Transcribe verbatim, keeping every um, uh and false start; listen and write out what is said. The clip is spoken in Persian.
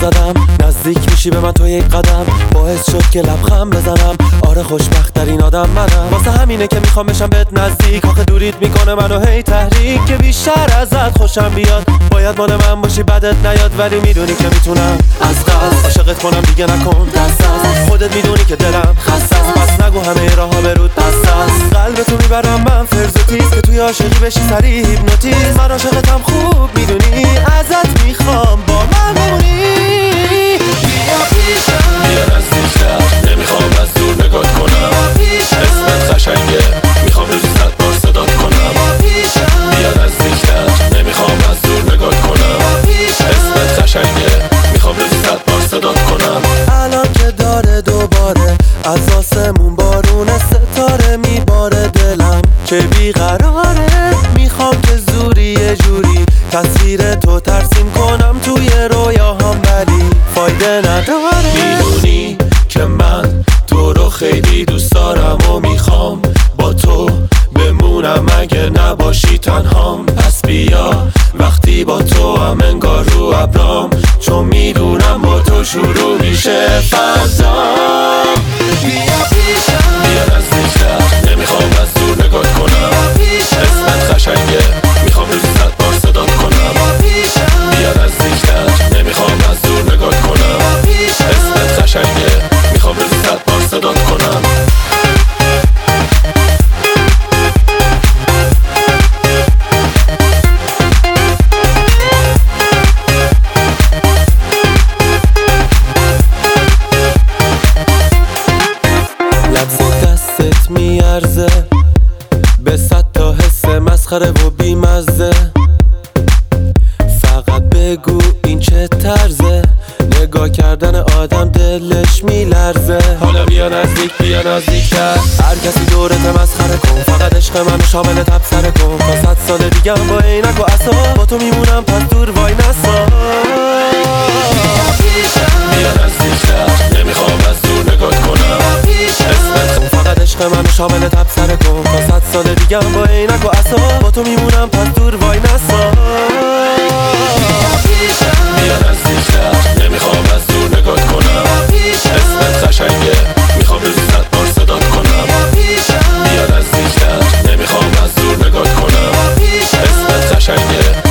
زدم، نزدیک میشی به من تو یک قدم، باعث شد که لبخند بزنم. آره خوشبخت ترین آدم منم، واسه همینه که میخوام بشم بهت نزدیک. آخه دوریت میکنه منو هی تحریک، که بیشتر ازت خوشم بیاد. باید مال من باشی بدت نیاد، ولی میدونی که میتونم از قصد عاشقت کنم، دیگه نکن دست از خودت. میدونی که دلم خسته است، پس نگو همه راه‌ها به رود بسته است. قلبتو میبرم من فرض و تیز، که توی عاشقی بشی سریع هیپنوتیزم. من عاشقتم خوب میدونی، ازت میخوام با من بمونی. بیا پیشم، بیا نزدیکتر، نمیخوام از دور نگات کنم. اسمت قشنگه، میخوام روزی صد بار صدات کنم. بیا نزدیکتر، نمیخوام از دور نگات کنم. اسمت قشنگه، میخوام روزی صد بار صدات کنم. الان که داره دوباره از آسمون بارون ستاره میباره، دلم چه بیقراره. میخوام که زوری یه جوری تصویر تو ترسیم کنم توی رویاهام، ولی فایده نداره. میدونی که من تو رو خیلی دوست دارم و میخوام با تو بمونم اگه نباشی تنهام. پس بیا وقتی با تو هم انگار رو ابرام، چون میدونم با تو شروع میشه فضا. بیا پیشم، بیا نزدیکتر، نمیخوام از دور نگات کنم. اسمت قشنگه، میخوام روزی صد بار صدات کنم. بیا نزدیکتر، نمیخوام از دور نگات کنم. اسمت قشنگه، میخوام روزی صد بار صدات کنم. دستت میارزه به صد تا حس مسخره و بیمزه. فقط بگو این چه طرزه، نگاه کردن آدم دلش میلرزه. حالا بیا نزدیک، بیا نزدیکتر، هر کسی دورت مسخره کن، فقط عشق منو شامل تبصره کن. تا صد سال دیگه هم با عینک و عصا با تو میمونم، پس دور وای نسا. بیا نزدیکتر، نمیخوام از دور نگات کنم. اسمت فقط عشق منو شامل تبصره کن. تا صد سال دیگه هم با عینک و عصا با تو میمونم، پس دور وای نسا. بیا نزدیکتر، نمیخوام از دور نگات کنم. اسمت قشنگه، میخوام روزی صد بار صدات کنم. بیا نزدیکتر، نمیخوام از دور نگات کنم. اسمت قشنگه،